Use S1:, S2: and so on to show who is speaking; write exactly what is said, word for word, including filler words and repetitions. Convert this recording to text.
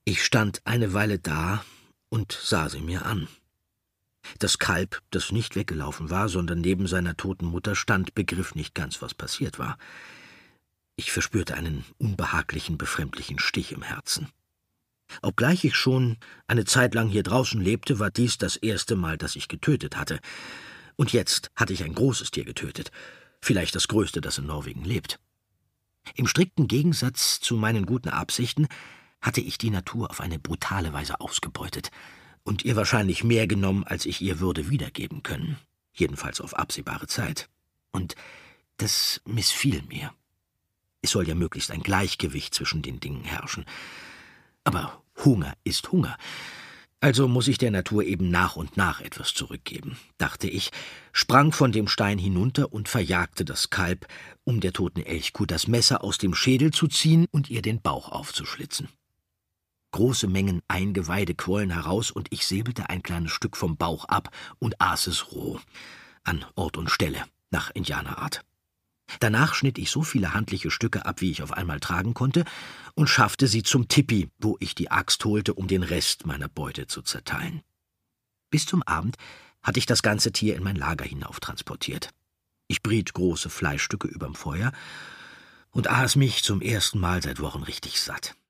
S1: Ich stand eine Weile da und sah sie mir an. Das Kalb, das nicht weggelaufen war, sondern neben seiner toten Mutter stand, begriff nicht ganz, was passiert war. Ich verspürte einen unbehaglichen, befremdlichen Stich im Herzen. Obgleich ich schon eine Zeit lang hier draußen lebte, war dies das erste Mal, dass ich getötet hatte. Und jetzt hatte ich ein großes Tier getötet, vielleicht das größte, das in Norwegen lebt. Im strikten Gegensatz zu meinen guten Absichten hatte ich die Natur auf eine brutale Weise ausgebeutet und ihr wahrscheinlich mehr genommen, als ich ihr würde wiedergeben können, jedenfalls auf absehbare Zeit. Und das missfiel mir. Es soll ja möglichst ein Gleichgewicht zwischen den Dingen herrschen. Aber Hunger ist Hunger. Also muss ich der Natur eben nach und nach etwas zurückgeben, dachte ich, sprang von dem Stein hinunter und verjagte das Kalb, um der toten Elchkuh das Messer aus dem Schädel zu ziehen und ihr den Bauch aufzuschlitzen. Große Mengen Eingeweide quollen heraus, und ich säbelte ein kleines Stück vom Bauch ab und aß es roh, an Ort und Stelle, nach Indianerart. Danach schnitt ich so viele handliche Stücke ab, wie ich auf einmal tragen konnte, und schaffte sie zum Tipi, wo ich die Axt holte, um den Rest meiner Beute zu zerteilen. Bis zum Abend hatte ich das ganze Tier in mein Lager hinauf transportiert. Ich briet große Fleischstücke überm Feuer und aß mich zum ersten Mal seit Wochen richtig satt.